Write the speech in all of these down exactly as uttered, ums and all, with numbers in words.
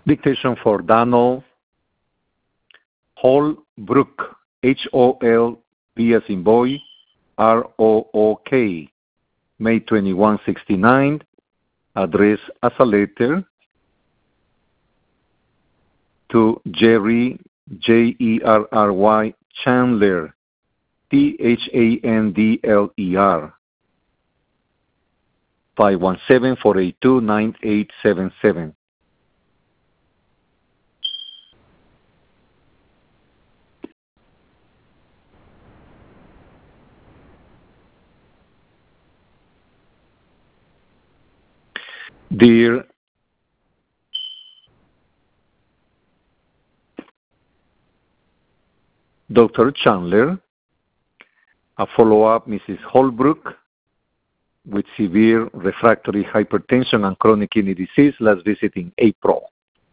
Dictation for Donald Holbrook, H O L B as in boy, R O O K, May twenty-first, sixty-nine, addressed as a letter to Jerry, J E R R Y, Chandler, T H A N D L E R, five one seven, four eight two, nine eight seven seven. Dear Doctor Chandler, a follow-up Missus Holbrook with severe refractory hypertension and chronic kidney disease last visit in April.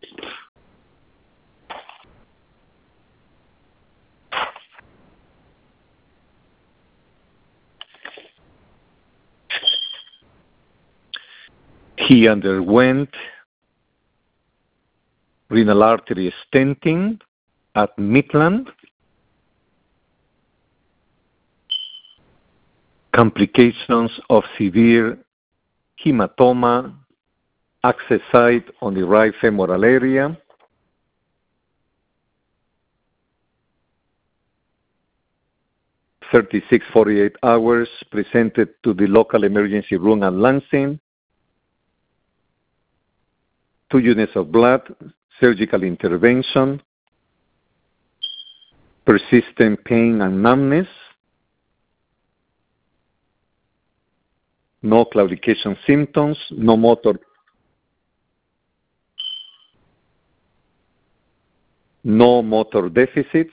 He underwent renal artery stenting at Midland, complications of severe hematoma, access site on the right femoral area, thirty-six, forty-eight hours, presented to the local emergency room at Lansing, two units of blood, surgical intervention, persistent pain and numbness, no claudication symptoms, no motor, no motor deficits,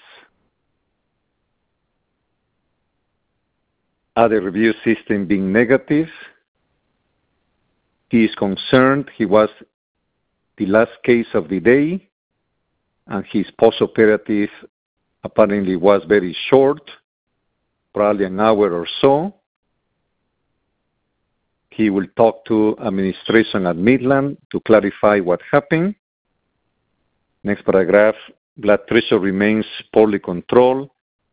other review system being negative. He is concerned he was the last case of the day, and his postoperative apparently was very short, probably an hour or so. He will talk to administration at Midland to clarify what happened. Next paragraph, blood pressure remains poorly controlled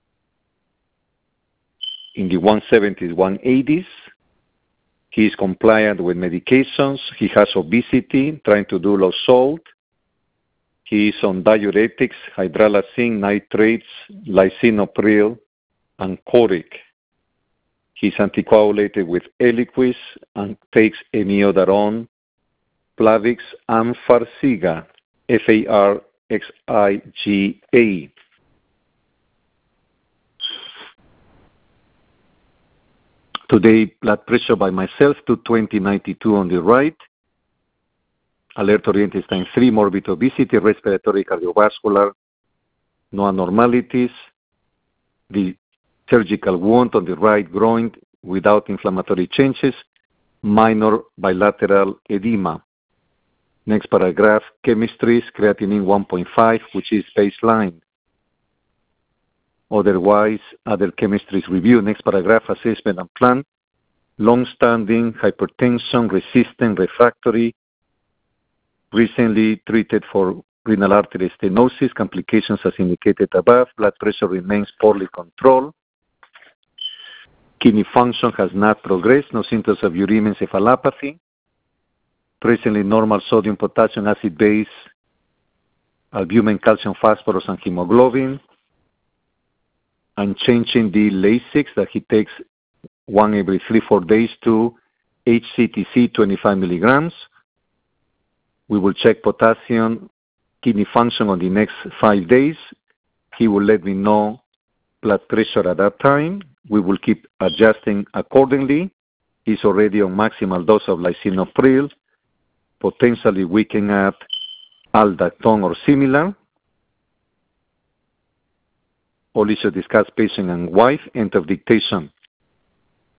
in the one seventies, one eighties. He is compliant with medications. He has obesity, trying to do low salt. He is on diuretics, hydralazine, nitrates, lisinopril, and Coric. He's anticoagulated with Eliquis and takes amiodarone, Plavix, and Farxiga, F A R X I G A. Today, blood pressure by myself, two twenty, ninety-two on the right. Alert-oriented time three, morbid obesity, respiratory, cardiovascular, no abnormalities. The surgical wound on the right groin without inflammatory changes, minor bilateral edema. Next paragraph, chemistries, creatinine one point five, which is baseline. Otherwise, other chemistries review. Next paragraph, assessment and plan. Long-standing hypertension, resistant, refractory, recently treated for renal artery stenosis, complications as indicated above. Blood pressure remains poorly controlled. Kidney function has not progressed, no symptoms of uremic encephalopathy. Presently normal sodium, potassium, acid base, albumin, calcium, phosphorus, and hemoglobin. And changing the Lasix that he takes one every three, four days to H C T C twenty-five milligrams. We will check potassium, kidney function on the next five days. He will let me know blood pressure at that time. We will keep adjusting accordingly. He's already on maximal dose of lisinopril. Potentially we can add aldactone or similar. All issues discussed, patient and wife. End of dictation.